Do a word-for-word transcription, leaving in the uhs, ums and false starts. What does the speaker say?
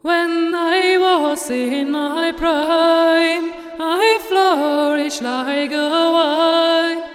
When I was in my prime, I flourished like a vine.